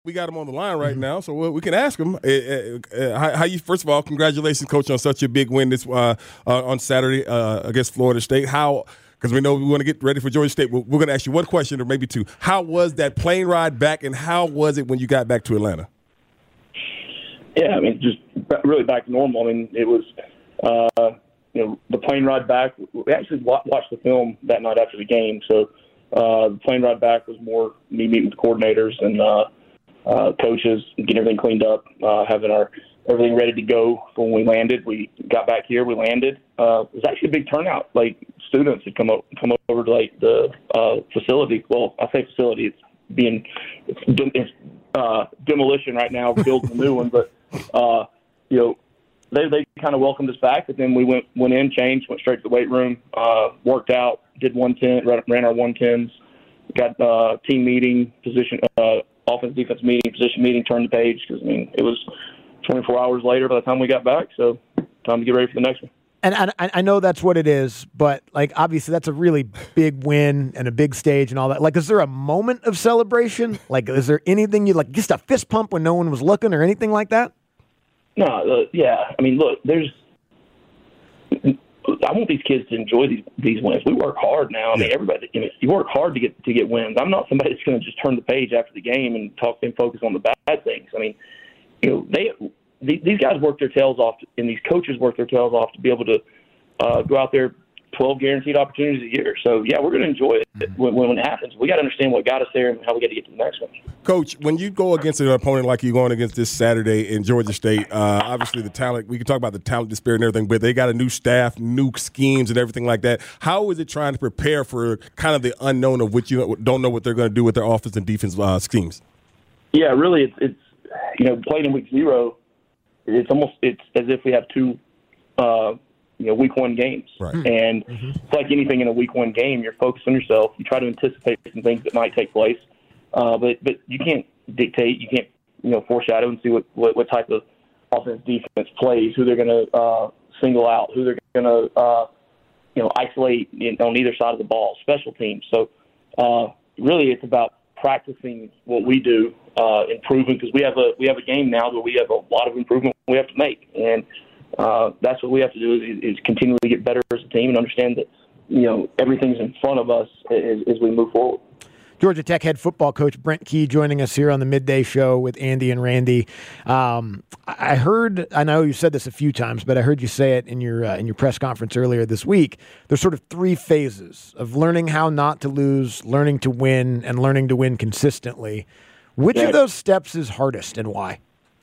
We got him on the line right now, so we can ask him. How you? First of all, congratulations, Coach, on such a big win this on Saturday against Florida State. How? Because we know we want to get ready for Georgia State. We're going to ask you one question or maybe two. How was that plane ride back, and how was it when you got back to Atlanta? Yeah, I mean, just really back to normal. I mean, it was, the plane ride back. We actually watched the film that night after the game, so the plane ride back was more me meeting with the coordinators and coaches, getting everything cleaned up, having everything ready to go for when we landed. We got back here, we landed. It was actually a big turnout. Like, students had come over to like the facility. Well, I say facility, it's demolition right now, building a new one. But they kind of welcomed us back. But then we went in, changed, went straight to the weight room, worked out, did 110, ran our 110s, got team meeting, position, offense defense meeting, position meeting, turned the page. Because I mean, it was 24 hours later by the time we got back. So time to get ready for the next one. And I know that's what it is, but, like, obviously that's a really big win and a big stage and all that. Like, is there a moment of celebration? Like, is there anything you like, just a fist pump when no one was looking or anything like that? No, yeah. I mean, look, I want these kids to enjoy these wins. We work hard now. I mean, everybody, you work hard to get wins. I'm not somebody that's going to just turn the page after the game and talk and focus on the bad things. I mean, these guys work their tails off, and these coaches work their tails off to be able to go out there, 12 guaranteed opportunities a year. So, yeah, we're going to enjoy it when it happens. We got to understand what got us there and how we got to get to the next one. Coach, when you go against an opponent like you're going against this Saturday in Georgia State, obviously the talent, we can talk about the talent disparity and everything, but they got a new staff, new schemes and everything like that. How is it trying to prepare for kind of the unknown of which you don't know what they're going to do with their offense and defense schemes? Yeah, really, it's playing in week 0, it's as if we have two week 1 games. Right. And it's like anything in a week 1 game, you're focused on yourself. You try to anticipate some things that might take place. But you can't dictate, you can't, foreshadow and see what type of offense defense plays, who they're going to single out, who they're going to, isolate on either side of the ball, special teams. So really it's about practicing what we do, improving, because we have a game now where we have a lot of improvement we have to make. And that's what we have to do is continually get better as a team and understand that, everything's in front of us as we move forward. Georgia Tech head football coach Brent Key joining us here on the Midday Show with Andy and Randy. I know you said this a few times, but I heard you say it in your press conference earlier this week. There's sort of 3 phases of learning how not to lose, learning to win, and learning to win consistently. Which of those steps is hardest and why?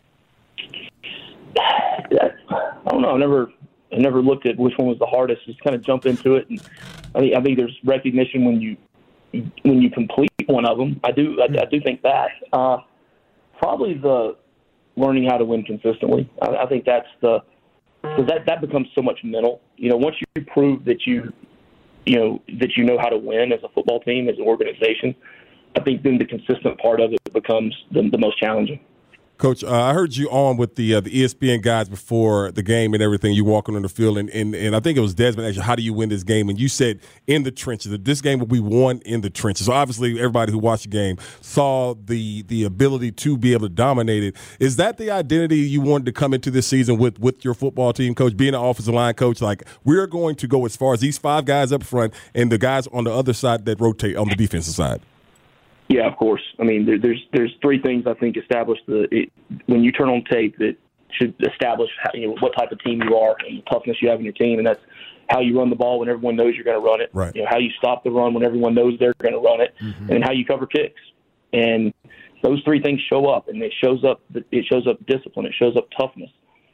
I don't know. I never looked at which one was the hardest. Just kind of jump into it. And I think there's recognition when you complete one of them. I do think that probably the learning how to win consistently. I think that's that becomes so much mental. Once you prove that you know how to win as a football team, as an organization, I think then the consistent part of it becomes the most challenging. Coach, I heard you on with the ESPN guys before the game and everything. You walking on the field, and I think it was Desmond asked you, how do you win this game? And you said in the trenches. That this game will be won in the trenches. So obviously everybody who watched the game saw the ability to be able to dominate it. Is that the identity you wanted to come into this season with your football team, Coach, being an offensive line coach? Like, we're going to go as far as these 5 guys up front and the guys on the other side that rotate on the defensive side. Yeah, of course. I mean, there's 3 things I think establish when you turn on tape that should establish what type of team you are and the toughness you have in your team, and that's how you run the ball when everyone knows you're going to run it. Right. How you stop the run when everyone knows they're going to run it, and how you cover kicks. And those 3 things show up, and it shows up discipline, it shows up toughness.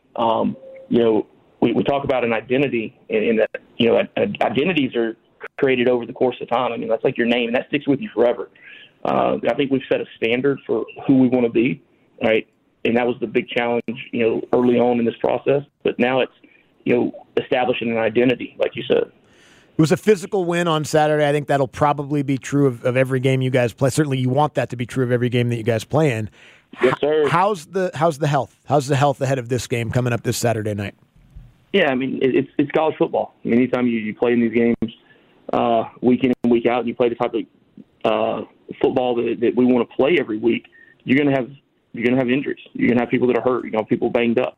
We talk about an identity, and that identities are created over the course of time. I mean, that's like your name, and that sticks with you forever. I think we've set a standard for who we want to be, right? And that was the big challenge, early on in this process. But now it's, establishing an identity, like you said. It was a physical win on Saturday. I think that'll probably be true of every game you guys play. Certainly you want that to be true of every game that you guys play in. Yes, sir. How's the health? How's the health ahead of this game coming up this Saturday night? Yeah, I mean, it's college football. I mean, anytime you play in these games week in and week out, and you play the type of football that we want to play every week, you're gonna have injuries. You're gonna have people that are hurt. You're gonna have people banged up.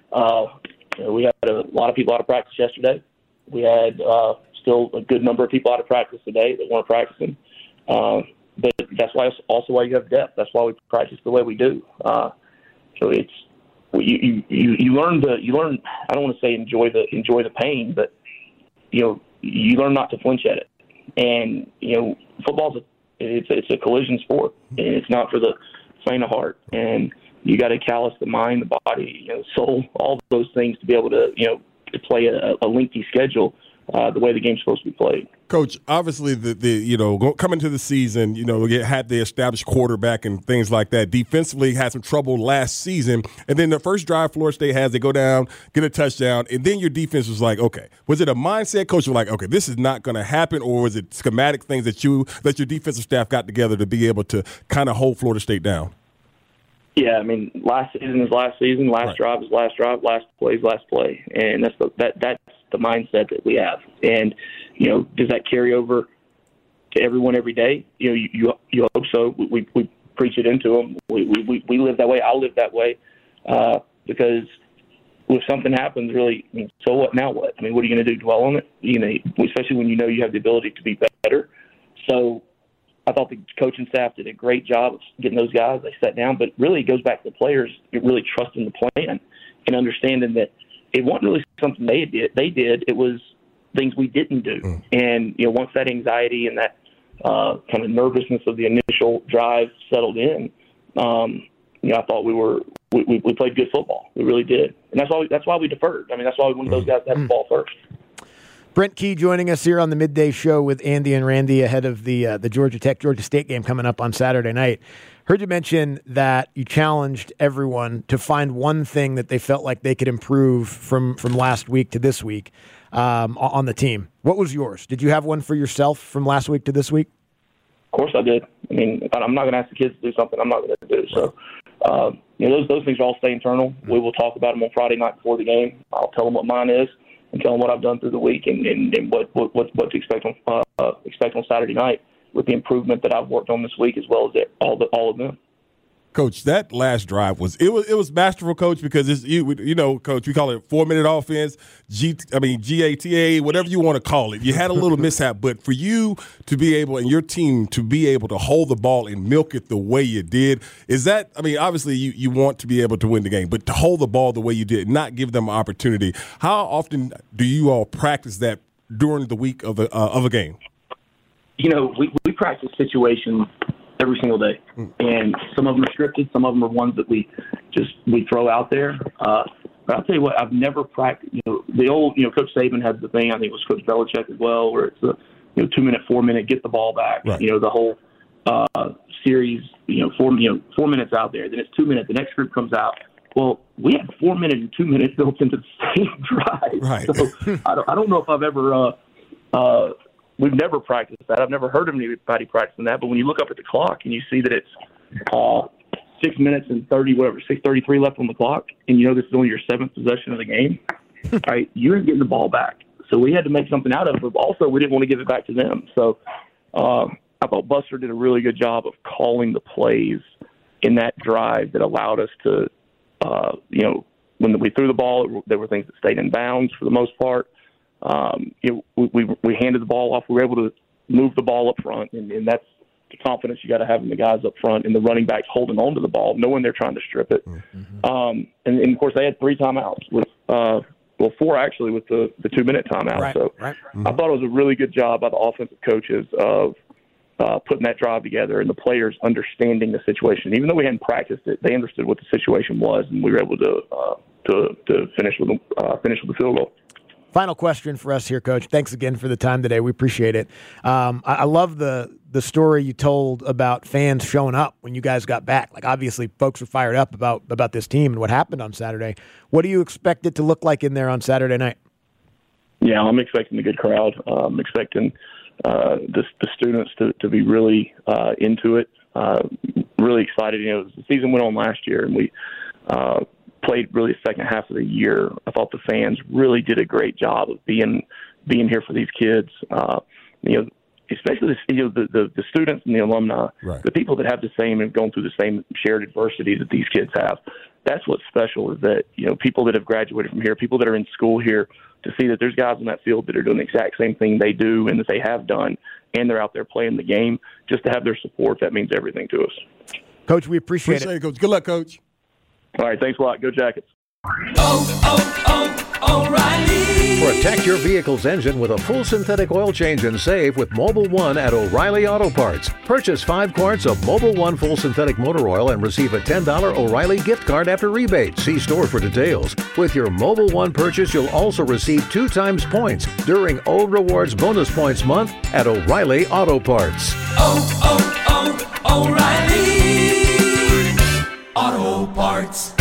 We had a lot of people out of practice yesterday. We had still a good number of people out of practice today that weren't practicing. But that's why you have depth. That's why we practice the way we do. So it's you learn. I don't want to say enjoy the pain, but you learn not to flinch at it. And football's it's a collision sport, and it's not for the faint of heart. And you got to callous the mind, the body, the soul, all those things to be able to to play a lengthy schedule the way the game's supposed to be played. Coach, obviously, coming to the season, we had the established quarterback and things like that. Defensively, had some trouble last season. And then the first drive Florida State has, they go down, get a touchdown, and then your defense was like, okay. Was it a mindset, Coach? You're like, okay, this is not going to happen, or was it schematic things that your defensive staff got together to be able to kind of hold Florida State down? Yeah, I mean, last season is last season. Last drive is last drive. Last play is last play, and that's the mindset that we have. And does that carry over to everyone every day? You hope so. We preach it into them. We live that way. I live that way because if something happens, really, so what? Now what? I mean, what are you going to do? Dwell on it? Especially when you have the ability to be better. So I thought the coaching staff did a great job of getting those guys. They sat down, but really it goes back to the players really trusting the plan and understanding that it wasn't really something they did. It was things we didn't do. And once that anxiety and that kind of nervousness of the initial drive settled in, I thought we played good football. We really did, and that's why we deferred. I mean, that's why we wanted those guys to have the ball first. Brent Key joining us here on the Midday Show with Andy and Randy ahead of the Georgia State game coming up on Saturday night. Heard you mention that you challenged everyone to find one thing that they felt like they could improve from last week to this week on the team. What was yours? Did you have one for yourself from last week to this week? Of course I did. I mean, I'm not going to ask the kids to do something I'm not going to do. So, those things all stay internal. We will talk about them on Friday night before the game. I'll tell them what mine is and tell them what I've done through the week and what to expect on Saturday night with the improvement that I've worked on this week as well as all of them. Coach, that last drive was masterful, Coach, because Coach, we call it 4-minute offense, GATA, whatever you want to call it. You had a little mishap, but for you to be able and your team to be able to hold the ball and milk it the way you did, obviously you want to be able to win the game, but to hold the ball the way you did, not give them an opportunity. How often do you all practice that during the week of a game? We practice situations every single day, and some of them are scripted, some of them are ones that we throw out there. But I'll tell you what, I've never practiced. The old Coach Saban had the thing. I think it was Coach Belichick as well, where it's the 2-minute, 4-minute, get the ball back. Right. The whole series. 4 minutes out there, then it's 2 minutes. The next group comes out. Well, we had 4 minutes and 2 minutes built into the same drive. Right. So I don't know if I've ever. We've never practiced that. I've never heard of anybody practicing that. But when you look up at the clock and you see that it's 6 minutes and 6:33 left on the clock, and this is only your 7th possession of the game, right? You're getting the ball back. So we had to make something out of it. But also, we didn't want to give it back to them. So I thought Buster did a really good job of calling the plays in that drive that allowed us to, when we threw the ball, there were things that stayed in bounds for the most part. We handed the ball off. We were able to move the ball up front, and that's the confidence you got to have in the guys up front and the running backs holding on to the ball, knowing they're trying to strip it. Mm-hmm. And of course, they had 3 timeouts with 4 actually with the 2-minute timeout. Right, so right. Mm-hmm. I thought it was a really good job by the offensive coaches of putting that drive together and the players understanding the situation. Even though we hadn't practiced it, they understood what the situation was, and we were able to finish with the field goal. Final question for us here, Coach. Thanks again for the time today. We appreciate it. I love the story you told about fans showing up when you guys got back. Like, obviously, folks were fired up about this team and what happened on Saturday. What do you expect it to look like in there on Saturday night? Yeah, I'm expecting a good crowd. I'm expecting the students to be really into it, really excited. The season went on last year, and we played really the second half of the year. I thought the fans really did a great job of being here for these kids. especially the students and the alumni, right. the people that have the same and gone through the same shared adversity that these kids have. That's what's special, is that, people that have graduated from here, people that are in school here, to see that there's guys in that field that are doing the exact same thing they do and that they have done, and they're out there playing the game. Just to have their support, that means everything to us. Coach, we appreciate it. Coach. Good luck, Coach. All right, thanks a lot. Go Jackets. O'Reilly. Protect your vehicle's engine with a full synthetic oil change and save with Mobil 1 at O'Reilly Auto Parts. Purchase 5 quarts of Mobil 1 full synthetic motor oil and receive a $10 O'Reilly gift card after rebate. See store for details. With your Mobil 1 purchase, you'll also receive 2 times points during O Rewards Bonus Points Month at O'Reilly Auto Parts. O'Reilly Auto Parts.